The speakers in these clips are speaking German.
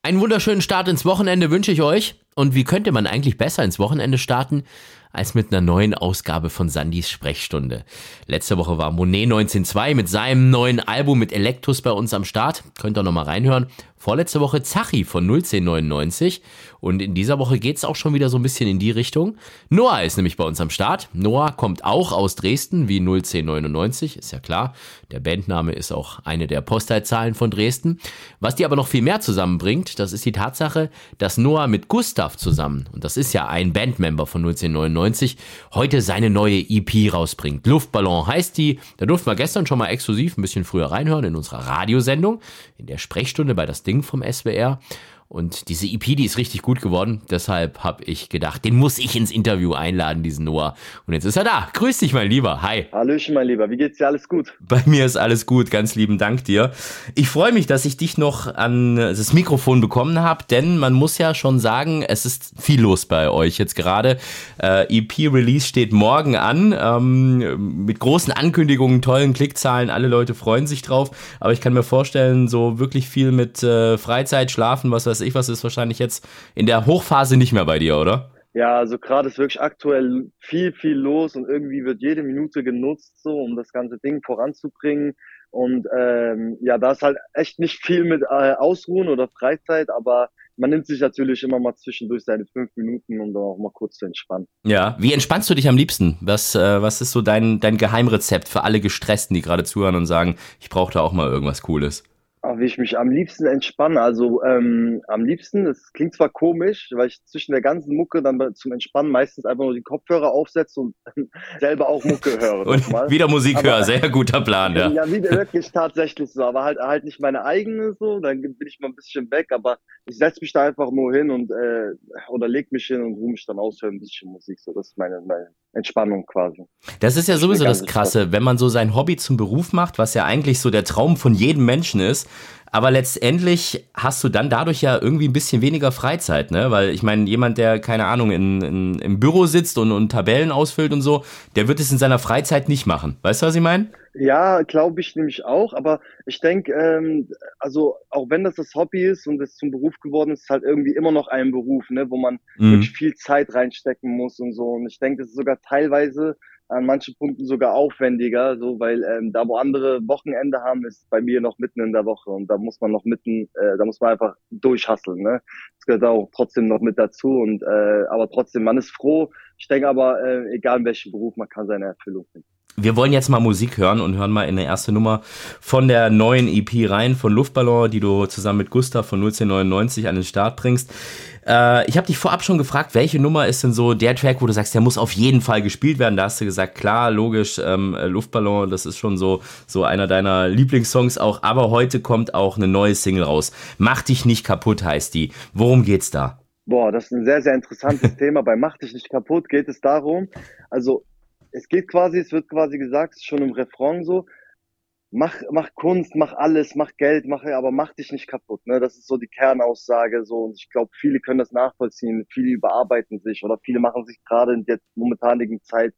Einen wunderschönen Start ins Wochenende wünsche ich euch. Und wie könnte man eigentlich besser ins Wochenende starten, als mit einer neuen Ausgabe von Sandys Sprechstunde. Letzte Woche war Monet 19.2 mit seinem neuen Album mit Electus bei uns am Start. Könnt ihr noch mal reinhören. Vorletzte Woche Zachi von 01099. Und in dieser Woche geht's auch schon wieder so ein bisschen in die Richtung. Noah ist nämlich bei uns am Start. Noah kommt auch aus Dresden wie 01099, ist ja klar. Der Bandname ist auch eine der Postleitzahlen von Dresden. Was die aber noch viel mehr zusammenbringt, das ist die Tatsache, dass Noah mit Gustav zusammen, und das ist ja ein Bandmember von 01099, heute seine neue EP rausbringt. Luftballon heißt die. Da durften wir gestern schon mal exklusiv ein bisschen früher reinhören in unserer Radiosendung, in der Sprechstunde bei Das Ding vom SWR. Und diese EP, die ist richtig gut geworden. Deshalb habe ich gedacht, den muss ich ins Interview einladen, diesen Noah. Und jetzt ist er da. Grüß dich, mein Lieber. Hi. Hallöchen, mein Lieber. Wie geht's dir? Alles gut? Bei mir ist alles gut. Ganz lieben Dank dir. Ich freue mich, dass ich dich noch an das Mikrofon bekommen habe, denn man muss ja schon sagen, es ist viel los bei euch jetzt gerade. EP-Release steht morgen an, mit großen Ankündigungen, tollen Klickzahlen. Alle Leute freuen sich drauf. Aber ich kann mir vorstellen, so wirklich viel mit Freizeit, Schlafen, was weiß ich, was ist wahrscheinlich jetzt in der Hochphase nicht mehr bei dir, oder? Ja, also gerade ist wirklich aktuell viel los und irgendwie wird jede Minute genutzt, so um das ganze Ding voranzubringen. Und ja, da ist halt echt nicht viel mit Ausruhen oder Freizeit, aber man nimmt sich natürlich immer mal zwischendurch seine 5 Minuten, um dann auch mal kurz zu entspannen. Ja, wie entspannst du dich am liebsten? Was ist so dein Geheimrezept für alle Gestressten, die gerade zuhören und sagen, ich brauche da auch mal irgendwas Cooles? Wie ich mich am liebsten entspanne, also am liebsten, das klingt zwar komisch, weil ich zwischen der ganzen Mucke dann zum Entspannen meistens einfach nur die Kopfhörer aufsetze und selber auch Mucke höre. Und wieder Musik höre, sehr guter Plan, ja. Ja, wirklich tatsächlich so, aber halt nicht meine eigene so, dann bin ich mal ein bisschen weg, aber ich setze mich da einfach nur hin und oder leg mich hin und ruhe mich dann aus, höre ein bisschen Musik, so, das ist meine Entspannung quasi. Das ist ja sowieso das Krasse, wenn man so sein Hobby zum Beruf macht, was ja eigentlich so der Traum von jedem Menschen ist. Aber letztendlich hast du dann dadurch ja irgendwie ein bisschen weniger Freizeit, ne? Weil ich meine, jemand, der, keine Ahnung, im Büro sitzt und Tabellen ausfüllt und so, der wird es in seiner Freizeit nicht machen. Weißt du, was ich meine? Ja, glaube ich nämlich auch, aber ich denke, also auch wenn das Hobby ist und es zum Beruf geworden ist, ist halt irgendwie immer noch ein Beruf, ne, wo man wirklich viel Zeit reinstecken muss und so. Und ich denke, das ist sogar teilweise an manchen Punkten sogar aufwendiger, so, weil da wo andere Wochenende haben, ist bei mir noch mitten in der Woche und da muss man da muss man einfach durchhasseln, ne. Das gehört auch trotzdem noch mit dazu und aber trotzdem, man ist froh. Ich denke aber, egal in welchem Beruf, man kann seine Erfüllung finden. Wir wollen jetzt mal Musik hören und hören mal in der erste Nummer von der neuen EP rein, von Luftballon, die du zusammen mit Gustav von 01099 an den Start bringst. Ich habe dich vorab schon gefragt, welche Nummer ist denn so der Track, wo du sagst, der muss auf jeden Fall gespielt werden? Da hast du gesagt, klar, logisch, Luftballon, das ist schon so einer deiner Lieblingssongs auch. Aber heute kommt auch eine neue Single raus. Mach dich nicht kaputt heißt die. Worum geht's da? Boah, das ist ein sehr, sehr interessantes Thema. Bei Mach dich nicht kaputt geht es darum, also es wird quasi gesagt, schon im Refrain so, mach Kunst, mach alles, mach Geld, aber mach dich nicht kaputt, ne? Das ist so die Kernaussage, so. Und ich glaube, viele können das nachvollziehen, viele überarbeiten sich oder viele machen sich gerade in der momentanigen Zeit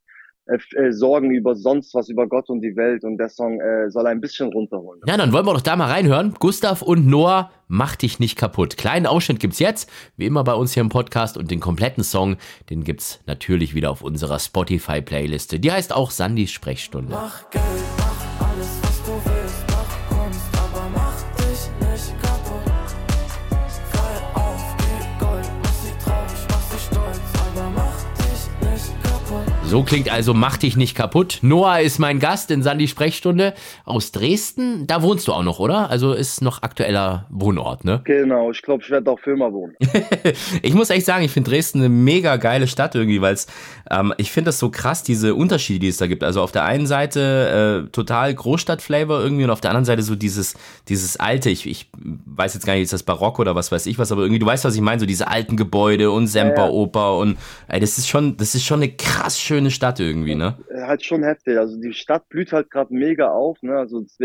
Sorgen über sonst was, über Gott und die Welt und der Song soll ein bisschen runterholen. Ja, dann wollen wir doch da mal reinhören. Gustav und Noah, mach dich nicht kaputt. Kleinen Ausschnitt gibt's jetzt, wie immer bei uns hier im Podcast und den kompletten Song, den gibt's natürlich wieder auf unserer Spotify-Playliste. Die heißt auch Sandys Sprechstunde. Mach Geld, mach alles, was du willst, mach Kunst, aber mach dich nicht kaputt. Fall auf, geh Gold, mach sie traurig, mach sie stolz, aber mach dich nicht kaputt. So klingt also Mach dich nicht kaputt. Noah ist mein Gast in Sandys Sprechstunde aus Dresden. Da wohnst du auch noch, oder? Also ist noch aktueller Wohnort, ne? Genau, ich glaube, ich werde auch für immer wohnen. Ich muss echt sagen, ich finde Dresden eine mega geile Stadt irgendwie, weil ich finde das so krass, diese Unterschiede, die es da gibt. Also auf der einen Seite total Großstadt-Flavor irgendwie und auf der anderen Seite so dieses alte, ich weiß jetzt gar nicht, ist das Barock oder was weiß ich was, aber irgendwie, du weißt, was ich meine, so diese alten Gebäude und Semperoper und das ist schon eine krass schöne Stadt irgendwie, ne? Halt schon heftig. Also die Stadt blüht halt gerade mega auf, ne? Also deswegen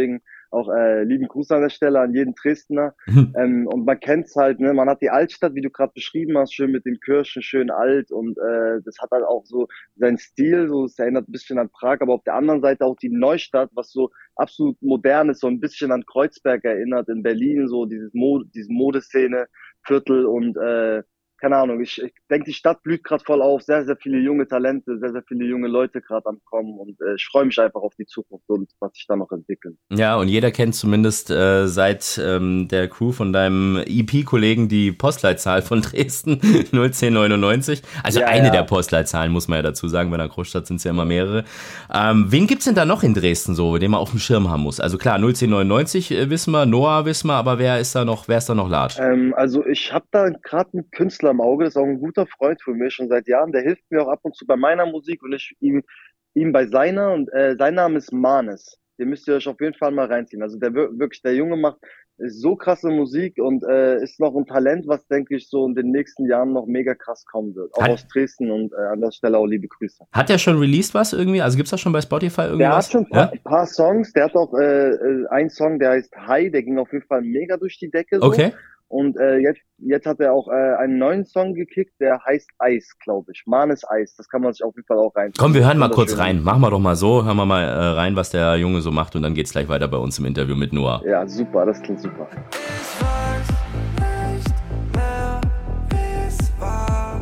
auch lieben Gruß an der Stelle an jeden Dresdner. Und man kennt's halt, ne, man hat die Altstadt, wie du gerade beschrieben hast, schön mit den Kirchen, schön alt und das hat halt auch so seinen Stil, so es erinnert ein bisschen an Prag, aber auf der anderen Seite auch die Neustadt, was so absolut modern ist, so ein bisschen an Kreuzberg erinnert in Berlin, so diese Modeszene, Viertel und keine Ahnung, ich denke, die Stadt blüht gerade voll auf, sehr, sehr viele junge Talente, sehr, sehr viele junge Leute gerade am Kommen und ich freue mich einfach auf die Zukunft und was sich da noch entwickelt. Ja, und jeder kennt zumindest seit der Crew von deinem EP-Kollegen die Postleitzahl von Dresden, 01099. Also eine der Postleitzahlen, muss man ja dazu sagen, bei einer Großstadt sind es ja immer mehrere. Wen gibt's denn da noch in Dresden so, den man auf dem Schirm haben muss? Also klar, 01099 wissen wir, Noah wissen wir, aber wer ist da noch large? Also ich habe da gerade einen Künstler im Auge, das ist auch ein guter Freund für mich schon seit Jahren, der hilft mir auch ab und zu bei meiner Musik und ich ihm bei seiner und sein Name ist Manes. Den müsst ihr euch auf jeden Fall mal reinziehen. Also der Junge macht so krasse Musik und ist noch ein Talent, was denke ich so in den nächsten Jahren noch mega krass kommen wird. Auch aus Dresden und an der Stelle auch liebe Grüße. Hat der schon released was irgendwie? Also gibt's da schon bei Spotify irgendwas? Der hat schon ein paar Songs. Der hat auch einen Song, der heißt Hi, der ging auf jeden Fall mega durch die Decke. So. Okay. Und jetzt hat er auch einen neuen Song gekickt, der heißt Eis, glaube ich. Manes Eis, das kann man sich auf jeden Fall auch rein. Komm, wir hören mal kurz rein. Machen wir doch mal so, hören wir mal rein, was der Junge so macht und dann geht's gleich weiter bei uns im Interview mit Noah. Ja, super, das klingt super. Ich weiß nicht mehr, wie es war.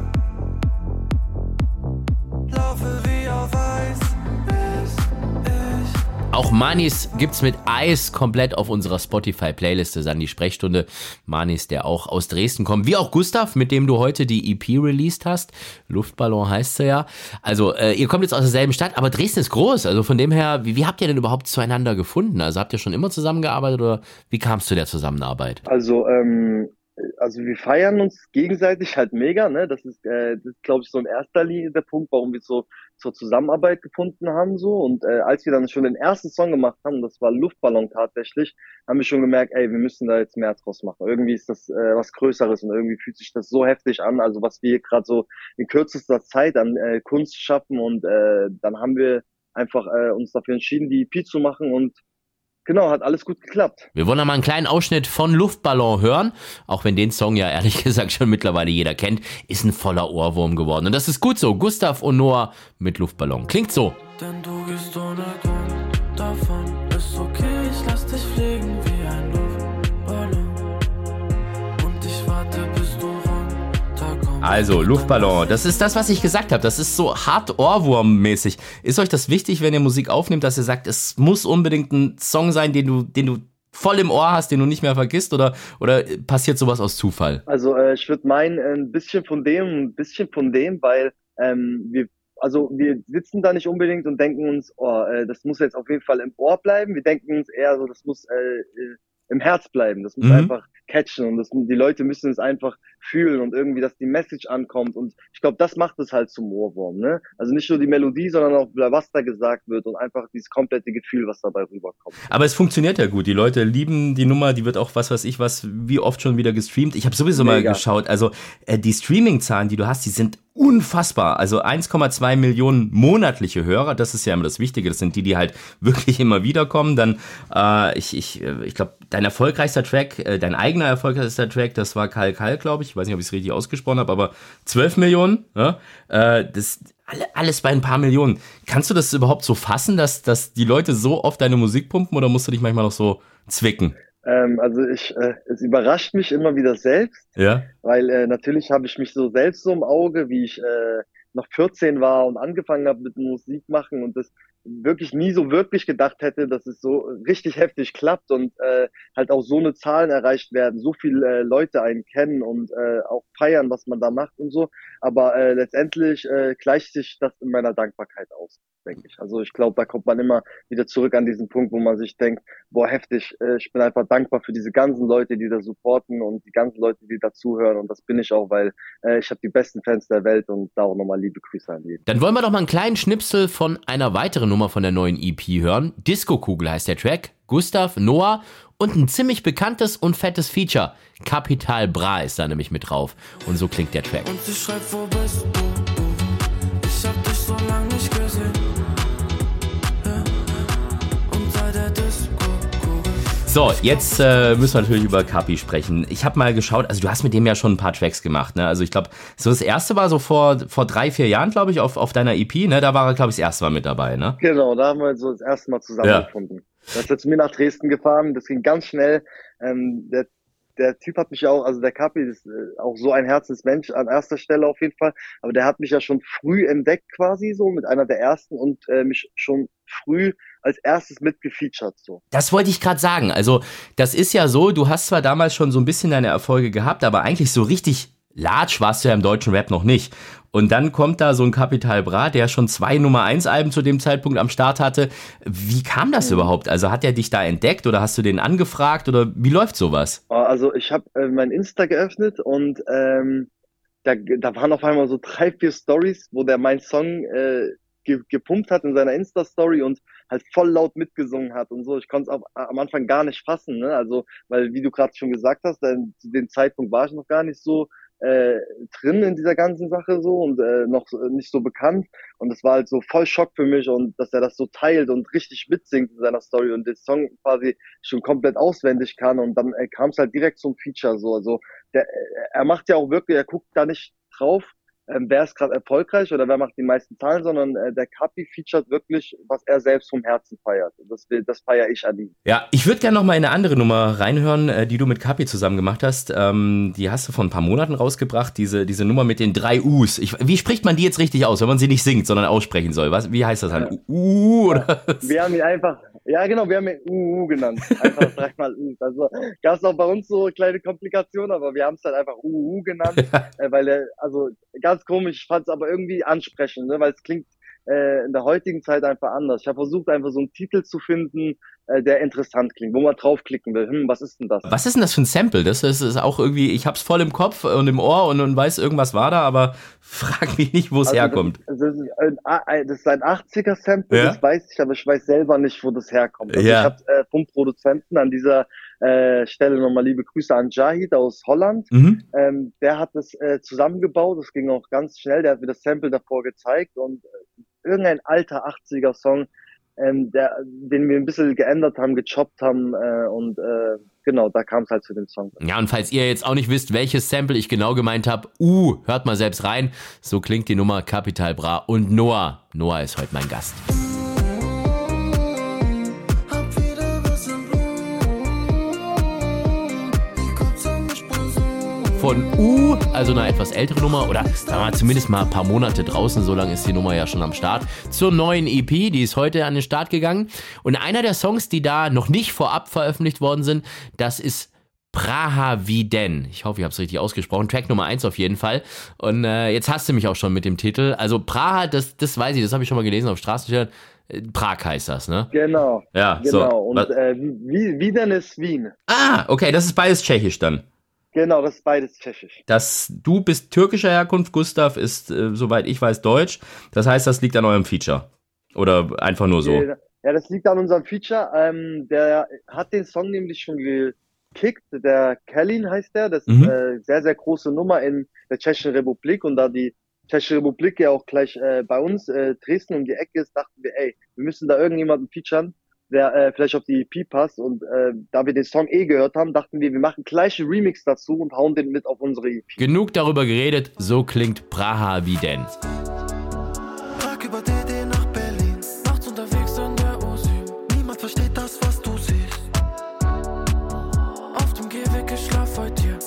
Laufe wie auf Eis, bis ich... Auch Manis gibt's mit Eis komplett auf unserer Spotify-Playliste, Sandy Sprechstunde. Manis, der auch aus Dresden kommt, wie auch Gustav, mit dem du heute die EP released hast. Luftballon heißt sie ja. Also ihr kommt jetzt aus derselben Stadt, aber Dresden ist groß. Also von dem her, wie habt ihr denn überhaupt zueinander gefunden? Also habt ihr schon immer zusammengearbeitet oder wie kam es zu der Zusammenarbeit? Also wir feiern uns gegenseitig halt mega, ne? Das ist glaube ich, so in erster Linie der Punkt, warum wir so zur Zusammenarbeit gefunden haben, so. Und als wir dann schon den ersten Song gemacht haben, das war Luftballon tatsächlich, haben wir schon gemerkt, ey, wir müssen da jetzt mehr draus machen. Irgendwie ist das was Größeres und irgendwie fühlt sich das so heftig an, also was wir gerade so in kürzester Zeit an Kunst schaffen und dann haben wir einfach uns dafür entschieden, die EP zu machen und genau, hat alles gut geklappt. Wir wollen noch mal einen kleinen Ausschnitt von Luftballon hören, auch wenn den Song ja ehrlich gesagt schon mittlerweile jeder kennt, ist ein voller Ohrwurm geworden. Und das ist gut so. Gustav und Noah mit Luftballon. Klingt so. Denn du gehst ohne Grund davon. Ist okay, ich lass dich fliegen wie ein Luftballon. Und ich warte, bis du runterkommst. Also, Luftballon, das ist das, was ich gesagt habe. Das ist so hart Ohrwurm-mäßig. Ist euch das wichtig, wenn ihr Musik aufnehmt, dass ihr sagt, es muss unbedingt ein Song sein, den du voll im Ohr hast, den du nicht mehr vergisst, oder passiert sowas aus Zufall? Also ich würde meinen, ein bisschen von dem, weil wir sitzen da nicht unbedingt und denken uns, das muss jetzt auf jeden Fall im Ohr bleiben. Wir denken uns eher so, das muss im Herz bleiben. Das muss einfach catchen und die Leute müssen es einfach fühlen und irgendwie, dass die Message ankommt. Und ich glaube, das macht es halt zum Ohrwurm, ne? Also nicht nur die Melodie, sondern auch, was da gesagt wird und einfach dieses komplette Gefühl, was dabei rüberkommt. Aber es funktioniert ja gut. Die Leute lieben die Nummer, die wird auch wie oft schon wieder gestreamt. Ich habe sowieso mal geschaut. Also die Streaming-Zahlen, die du hast, die sind unfassbar. Also 1,2 Millionen monatliche Hörer, das ist ja immer das Wichtige. Das sind die halt wirklich immer wieder kommen. Dann, ich glaube, dein erfolgreichster Track, dein eigener erfolgreichster Track, das war Kal Kal, glaube ich. Ich weiß nicht, ob ich es richtig ausgesprochen habe, aber 12 Millionen, ja? Das alles bei ein paar Millionen. Kannst du das überhaupt so fassen, dass die Leute so oft deine Musik pumpen oder musst du dich manchmal noch so zwicken? Also es überrascht mich immer wieder selbst, weil natürlich habe ich mich so selbst so im Auge, wie ich noch 14 war und angefangen habe mit Musik machen und das wirklich nie so wirklich gedacht hätte, dass es so richtig heftig klappt und halt auch so eine Zahlen erreicht werden, so viele Leute einen kennen und auch feiern, was man da macht und so. Aber letztendlich gleicht sich das in meiner Dankbarkeit aus, denke ich. Also ich glaube, da kommt man immer wieder zurück an diesen Punkt, wo man sich denkt, boah, heftig, ich bin einfach dankbar für diese ganzen Leute, die da supporten und die ganzen Leute, die da zuhören und das bin ich auch, weil ich habe die besten Fans der Welt und da auch nochmal liebe Grüße an jeden. Dann wollen wir doch mal einen kleinen Schnipsel von einer weiteren Nummer von der neuen EP hören. Disco-Kugel heißt der Track. Gustav, Noah und ein ziemlich bekanntes und fettes Feature. Capital Bra ist da nämlich mit drauf. Und so klingt der Track. Und sie schreibt, wo bist du? Ich hab dich so lange nicht gesehen. Ja. Und seit der Disco-Kugel So, jetzt müssen wir natürlich über Kapi sprechen. Ich habe mal geschaut, also du hast mit dem ja schon ein paar Tracks gemacht, ne? Also ich glaube, so das erste war so vor 3-4 Jahren, glaube ich, auf deiner EP, ne? Da war er, glaube ich, das erste Mal mit dabei, ne? Genau, da haben wir so das erste Mal zusammengefunden. Da ist er zu mir nach Dresden gefahren, das ging ganz schnell. Der Typ hat mich ja auch, also der Kapi ist auch so ein Herzensmensch an erster Stelle auf jeden Fall, aber der hat mich ja schon früh entdeckt quasi so, mit einer der ersten und mich schon früh als erstes mitgefeatured so. Das wollte ich gerade sagen, also das ist ja so, du hast zwar damals schon so ein bisschen deine Erfolge gehabt, aber eigentlich so richtig large warst du ja im deutschen Rap noch nicht. Und dann kommt da so ein Capital Bra, der schon 2 Nummer-1-Alben zu dem Zeitpunkt am Start hatte. Wie kam das überhaupt? Also hat er dich da entdeckt oder hast du den angefragt oder wie läuft sowas? Also ich habe mein Insta geöffnet und da waren auf einmal so 3-4 Stories, wo der meinen Song gepumpt hat in seiner Insta-Story und halt voll laut mitgesungen hat und so. Ich konnte es am Anfang gar nicht fassen, ne? Also, weil, wie du gerade schon gesagt hast, zu dem Zeitpunkt war ich noch gar nicht so drin in dieser ganzen Sache so und noch nicht so bekannt. Und es war halt so voll Schock für mich und dass er das so teilt und richtig mitsingt in seiner Story und den Song quasi schon komplett auswendig kann. Und dann kam es halt direkt zum Feature so. Also er macht ja auch wirklich, er guckt da nicht drauf, wer ist gerade erfolgreich oder wer macht die meisten Zahlen, sondern der Kapi featuret wirklich, was er selbst vom Herzen feiert. Das feiere ich an ihm. Ja, ich würde gerne noch mal in eine andere Nummer reinhören, die du mit Kapi zusammen gemacht hast. Die hast du vor ein paar Monaten rausgebracht, diese Nummer mit den 3 U's. Wie spricht man die jetzt richtig aus, wenn man sie nicht singt, sondern aussprechen soll? Wie heißt das dann? Oder? Wir haben ihn einfach, ja genau, wir haben ihn genannt. Einfach 3-mal U. Also gab es auch bei uns so kleine Komplikationen, aber wir haben es halt einfach genannt, weil er, also ganz komisch, ich fand es aber irgendwie ansprechend, ne, weil es klingt in der heutigen Zeit einfach anders. Ich habe versucht, einfach so einen Titel zu finden, der interessant klingt, wo man draufklicken will. Was ist denn das? Was ist denn das für ein Sample? Das ist auch irgendwie, ich hab's voll im Kopf und im Ohr und weiß, irgendwas war da, aber frag mich nicht, wo es herkommt. Das ist ein 80er-Sample, ja? Das weiß ich, aber ich weiß selber nicht, wo das herkommt. Also ja. Ich habe vom Produzenten an dieser Stelle nochmal liebe Grüße an Jahid aus Holland. Mhm. Der hat das zusammengebaut, das ging auch ganz schnell, der hat mir das Sample davor gezeigt und irgendein alter 80er-Song, den wir ein bisschen geändert haben, gechoppt haben und genau, da kam es halt zu dem Song. Ja, und falls ihr jetzt auch nicht wisst, welches Sample ich genau gemeint habe, hört mal selbst rein. So klingt die Nummer Capital Bra und Noah. Noah ist heute mein Gast. Von also eine etwas ältere Nummer oder sagen wir mal zumindest mal ein paar Monate draußen, so lange ist die Nummer ja schon am Start, zur neuen EP, die ist heute an den Start gegangen und einer der Songs, die da noch nicht vorab veröffentlicht worden sind, das ist Praha Viden. Ich hoffe, ich habe es richtig ausgesprochen. Track Nummer 1 auf jeden Fall. Und jetzt hast du mich auch schon mit dem Titel. Also Praha, das weiß ich, das habe ich schon mal gelesen auf Straßenschildern. Prag heißt das, ne? Genau. Ja, genau. So. Und Viden ist Wien. Ah, okay, das ist beides tschechisch dann. Genau, das ist beides tschechisch. Du bist türkischer Herkunft, Gustav ist, soweit ich weiß, deutsch. Das heißt, das liegt an eurem Feature. Oder einfach nur so? Ja, das liegt an unserem Feature. Der hat den Song nämlich schon gekickt. Der Kalin heißt der. Das ist eine sehr, sehr große Nummer in der Tschechischen Republik. Und da die Tschechische Republik ja auch gleich bei uns, Dresden um die Ecke ist, dachten wir, wir müssen da irgendjemanden featuren, der vielleicht auf die EP passt und da wir den Song gehört haben, dachten wir machen gleich einen Remix dazu und hauen den mit auf unsere EP. Genug darüber geredet, so klingt Praha Viden. Tag über DD nach Berlin, nachts unterwegs in der U7. Niemand versteht das, was du siehst. Auf dem Gehweg, ich schlaf heute hier.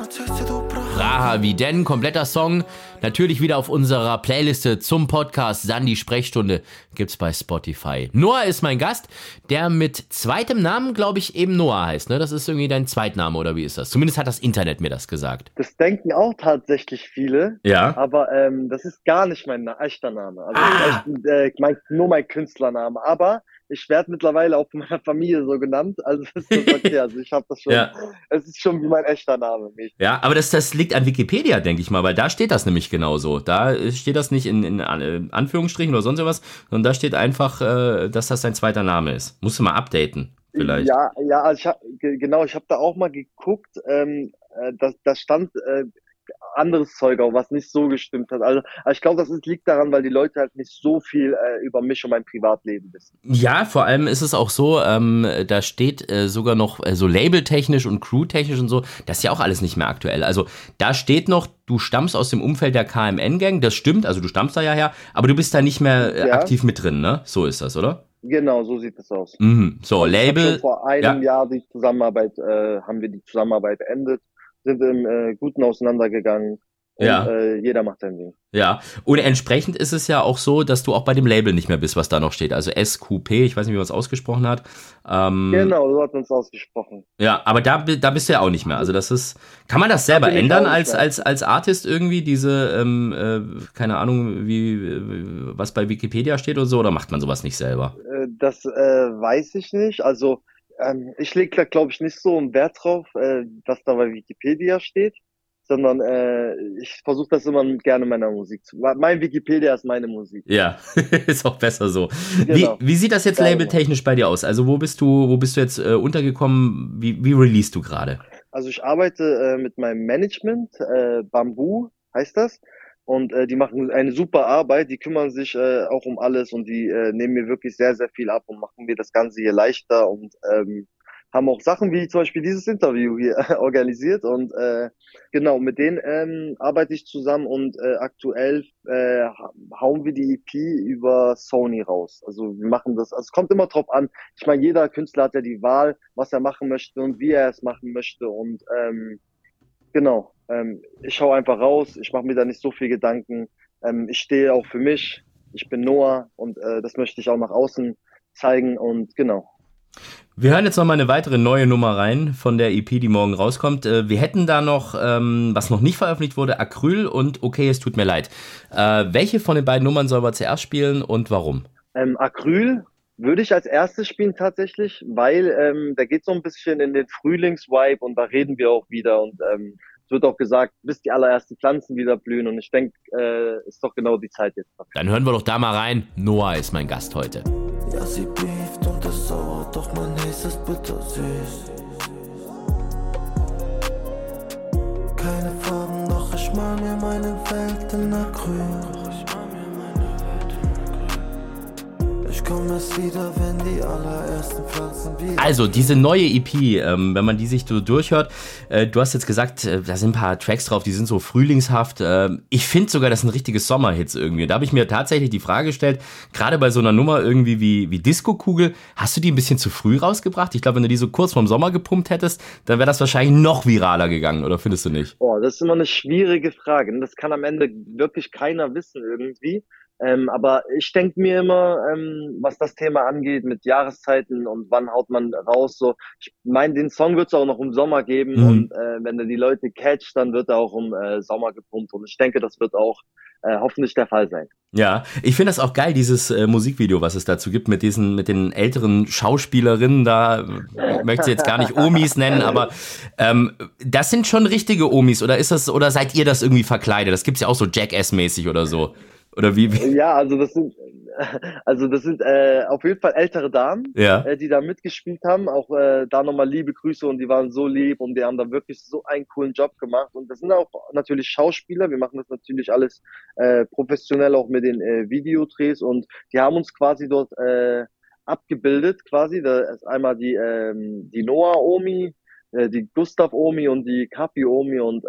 Praha Viden, kompletter Song, natürlich wieder auf unserer Playliste zum Podcast Sandy Sprechstunde, gibt's bei Spotify. Noah ist mein Gast, der mit zweitem Namen, glaube ich, eben Noah heißt, ne? Das ist irgendwie dein Zweitname, oder wie ist das? Zumindest hat das Internet mir das gesagt. Das denken auch tatsächlich viele, ja. Aber das ist gar nicht mein echter Name. Also nur mein Künstlername, aber ich werde mittlerweile auch von meiner Familie so genannt, also ist das okay, also ich habe das schon, es ist schon wie mein echter Name. Ja, aber das liegt an Wikipedia, denke ich mal, weil da steht das nämlich genauso. Da steht das nicht in Anführungsstrichen oder sonst was, sondern da steht einfach, dass das dein zweiter Name ist. Musst du mal updaten, vielleicht. Ja, also ich habe da auch mal geguckt, da stand anderes Zeug auch, was nicht so gestimmt hat. Also ich glaube, liegt daran, weil die Leute halt nicht so viel über mich und mein Privatleben wissen. Ja, vor allem ist es auch so, da steht sogar noch so labeltechnisch und crewtechnisch und so, das ist ja auch alles nicht mehr aktuell. Also da steht noch, du stammst aus dem Umfeld der KMN-Gang, das stimmt, also du stammst da ja her, aber du bist da nicht mehr Ja. aktiv mit drin, ne? So ist das, oder? Genau, so sieht es aus. Mhm. So, Ich hab Label, schon vor einem Jahr haben wir die Zusammenarbeit beendet, sind im Guten auseinandergegangen und Ja. jeder macht sein Ding. Ja, und entsprechend ist es ja auch so, dass du auch bei dem Label nicht mehr bist, was da noch steht. Also SQP, ich weiß nicht, wie man es ausgesprochen hat. Genau, so hat man es ausgesprochen. Ja, aber da bist du ja auch nicht mehr. Also das ist, kann man das selber bin ich ändern auch nicht als Artist irgendwie, diese, keine Ahnung, was bei Wikipedia steht oder so, oder macht man sowas nicht selber? Das weiß ich nicht. Also ich lege da, glaube ich, nicht so einen Wert drauf, was da bei Wikipedia steht, sondern ich versuche das immer gerne meiner Musik zu. Mein Wikipedia ist meine Musik. Ja, ist auch besser so. Genau. Wie sieht das jetzt Darum. labeltechnisch bei dir aus? Also wo bist du jetzt untergekommen? Wie releast du gerade? Also ich arbeite mit meinem Management, Bamboo heißt das. Und die machen eine super Arbeit, die kümmern sich auch um alles und die nehmen mir wirklich sehr, sehr viel ab und machen mir das Ganze hier leichter und haben auch Sachen wie zum Beispiel dieses Interview hier organisiert und genau, mit denen arbeite ich zusammen und aktuell hauen wir die EP über Sony raus. Also wir machen das, also es kommt immer drauf an. Ich meine, jeder Künstler hat ja die Wahl, was er machen möchte und wie er es machen möchte und genau, ich schaue einfach raus, ich mache mir da nicht so viel Gedanken. Ich stehe auch für mich, ich bin Noah und das möchte ich auch nach außen zeigen und genau. Wir hören jetzt noch mal eine weitere neue Nummer rein von der EP, die morgen rauskommt. Wir hätten da noch, was noch nicht veröffentlicht wurde, Acryl und Okay, es tut mir leid. Welche von den beiden Nummern sollen wir zuerst spielen und warum? Acryl würde ich als erstes spielen tatsächlich, weil da geht so ein bisschen in den Frühlingsvibe und da reden wir auch wieder und es wird auch gesagt, bis die allerersten Pflanzen wieder blühen und ich denke, ist doch genau die Zeit jetzt. Dann hören wir doch da mal rein. Noah ist mein Gast heute. Ja, sie beeft und ist sauer, doch mein Haze ist bittersüß. Keine Farben, doch ich mal mir meine Welt in Acryl. Ich komme erst wieder, wenn die allerersten Pflanzen wieder. Also, diese neue EP, wenn man die sich so durchhört, du hast jetzt gesagt, da sind ein paar Tracks drauf, die sind so frühlingshaft. Ich finde sogar, das sind richtige Sommerhits irgendwie. Da habe ich mir tatsächlich die Frage gestellt, gerade bei so einer Nummer irgendwie wie Disco-Kugel, hast du die ein bisschen zu früh rausgebracht? Ich glaube, wenn du die so kurz vorm Sommer gepumpt hättest, dann wäre das wahrscheinlich noch viraler gegangen, oder findest du nicht? Oh, das ist immer eine schwierige Frage. Das kann am Ende wirklich keiner wissen irgendwie. Aber ich denke mir immer, was das Thema angeht mit Jahreszeiten und wann haut man raus, so, ich meine, den Song wird es auch noch im Sommer geben und wenn er die Leute catcht, dann wird er auch im Sommer gepumpt und ich denke, das wird auch hoffentlich der Fall sein. Ja, ich finde das auch geil, dieses Musikvideo, was es dazu gibt, mit den älteren Schauspielerinnen da, ich möchte sie jetzt gar nicht Omis nennen, aber das sind schon richtige Omis, oder seid ihr das irgendwie verkleidet? Das gibt's ja auch so Jackass-mäßig oder so. Oder wie? Ja, also das sind auf jeden Fall ältere Damen, Ja. die da mitgespielt haben. Auch da nochmal liebe Grüße und die waren so lieb und die haben da wirklich so einen coolen Job gemacht. Und das sind auch natürlich Schauspieler. Wir machen das natürlich alles professionell auch mit den Videodrehs und die haben uns quasi dort abgebildet quasi. Da ist einmal die Noah Omi, die Gustav Omi und die Kapi Omi und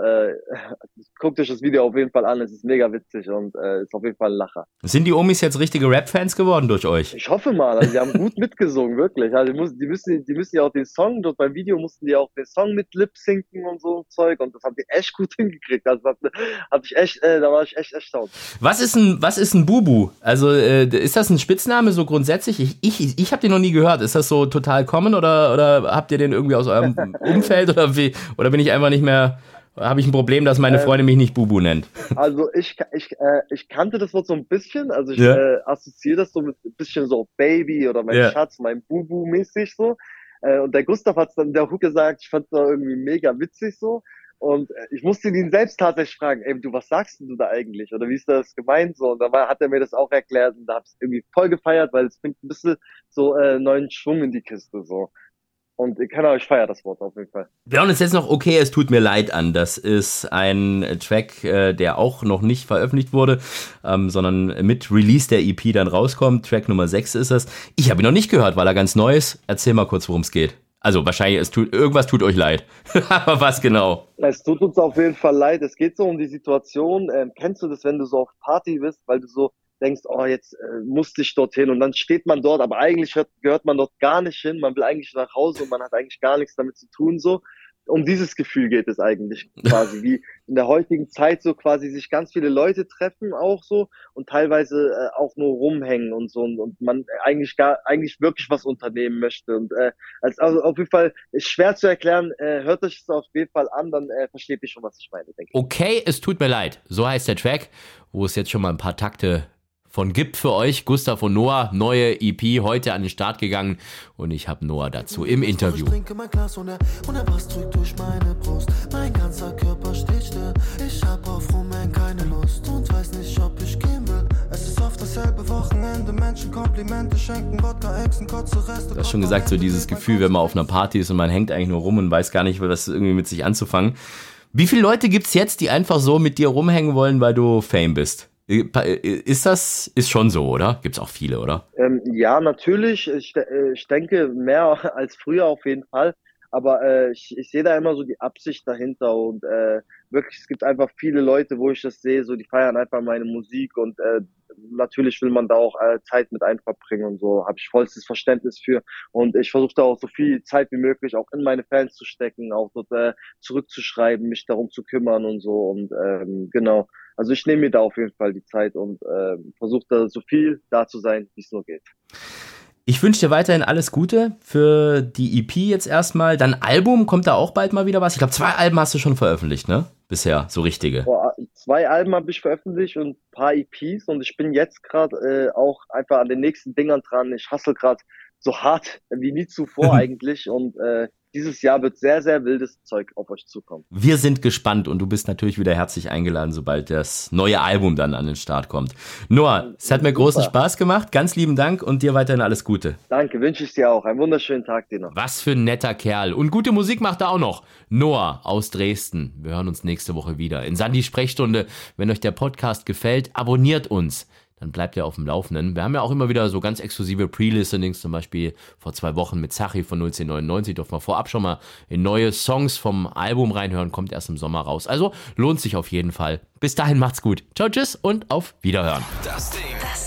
guckt euch das Video auf jeden Fall an, es ist mega witzig und ist auf jeden Fall ein Lacher. Sind die Omis jetzt richtige Rap-Fans geworden durch euch? Ich hoffe mal, also die haben gut mitgesungen, wirklich. Also die müssen ja auch den Song, dort beim Video mussten die auch den Song mit Lip-Sinken und so Zeug und das haben die echt gut hingekriegt. Also hat ich echt, da war ich echt erstaunt. Was ist ein Bubu? Also ist das ein Spitzname so grundsätzlich? Ich habe den noch nie gehört. Ist das so total common oder habt ihr den irgendwie aus eurem Umfeld oder wie? Oder bin ich einfach nicht mehr, habe ich ein Problem, dass meine Freundin mich nicht Bubu nennt? Also ich kannte das Wort so ein bisschen, also ich assoziiere das so mit ein bisschen so Baby oder mein Schatz, mein Bubu mäßig so. Und der Gustav hat es dann in der Hook gesagt, ich fand es irgendwie mega witzig so. Und ich musste ihn selbst tatsächlich fragen, ey, du, was sagst du da eigentlich? Oder wie ist das gemeint? So, und hat er mir das auch erklärt und da habe ich es irgendwie voll gefeiert, weil es bringt ein bisschen so neuen Schwung in die Kiste so. Und ich feiere das Wort auf jeden Fall. Wir hören uns jetzt noch Okay, es tut mir leid an. Das ist ein Track, der auch noch nicht veröffentlicht wurde, sondern mit Release der EP dann rauskommt. Track Nummer 6 ist es. Ich habe ihn noch nicht gehört, weil er ganz neu ist. Erzähl mal kurz, worum es geht. Also wahrscheinlich, irgendwas tut euch leid. Aber was genau? Es tut uns auf jeden Fall leid. Es geht so um die Situation. Kennst du das, wenn du so auf Party bist, weil du so denkst, oh, jetzt musste ich dorthin und dann steht man dort, aber eigentlich gehört man dort gar nicht hin. Man will eigentlich nach Hause und man hat eigentlich gar nichts damit zu tun, so. Um dieses Gefühl geht es eigentlich quasi, wie in der heutigen Zeit so quasi sich ganz viele Leute treffen auch so und teilweise auch nur rumhängen und so und man eigentlich wirklich was unternehmen möchte und also auf jeden Fall ist schwer zu erklären, hört euch das auf jeden Fall an, dann versteht ihr schon, was ich meine, denke ich. Okay, es tut mir leid. So heißt der Track, wo es jetzt schon mal ein paar Takte von gibt für euch. Gustav und Noah, neue EP, heute an den Start gegangen und ich habe Noah dazu im Interview. Ich trinke mein Glas und er passt zurück durch meine Brust. Mein ganzer Körper steht still. Ich hab auf Rumhängen keine Lust und weiß nicht, ob ich gehen will. Es ist oft dasselbe Wochenende, Menschen Komplimente schenken, Wodka, Exen, kurze Reste. Du hast schon gesagt, so dieses Gefühl, wenn man auf einer Party ist und man hängt eigentlich nur rum und weiß gar nicht, was irgendwie mit sich anzufangen. Wie viele Leute gibt's jetzt, die einfach so mit dir rumhängen wollen, weil du Fame bist? Ist schon so, oder? Gibt's auch viele, oder? Ja, natürlich. Ich denke mehr als früher auf jeden Fall. Aber ich sehe da immer so die Absicht dahinter und wirklich, es gibt einfach viele Leute, wo ich das sehe, so die feiern einfach meine Musik und natürlich will man da auch Zeit mit verbringen und so, habe ich vollstes Verständnis für und ich versuche da auch so viel Zeit wie möglich auch in meine Fans zu stecken, auch dort zurückzuschreiben, mich darum zu kümmern und so und genau. Also ich nehme mir da auf jeden Fall die Zeit und versuche da so viel da zu sein, wie es nur geht. Ich wünsche dir weiterhin alles Gute für die EP jetzt erstmal. Dann Album, kommt da auch bald mal wieder was? Ich glaube, 2 Alben hast du schon veröffentlicht, ne? Bisher, so richtige. 2 Alben habe ich veröffentlicht und ein paar EPs und ich bin jetzt gerade auch einfach an den nächsten Dingern dran. Ich hustle gerade so hart wie nie zuvor eigentlich und dieses Jahr wird sehr, sehr wildes Zeug auf euch zukommen. Wir sind gespannt und du bist natürlich wieder herzlich eingeladen, sobald das neue Album dann an den Start kommt. Noah, es hat mir großen Spaß gemacht. Ganz lieben Dank und dir weiterhin alles Gute. Danke, wünsche ich dir auch. Einen wunderschönen Tag dir noch. Was für ein netter Kerl. Und gute Musik macht er auch noch. Noah aus Dresden. Wir hören uns nächste Woche wieder in Sandys Sprechstunde. Wenn euch der Podcast gefällt, abonniert uns. Dann bleibt ihr auf dem Laufenden. Wir haben ja auch immer wieder so ganz exklusive Pre-Listenings, zum Beispiel vor 2 Wochen mit Zachi von 01099. Durften wir vorab schon mal in neue Songs vom Album reinhören, kommt erst im Sommer raus. Also lohnt sich auf jeden Fall. Bis dahin macht's gut. Ciao, tschüss und auf Wiederhören. Das Ding.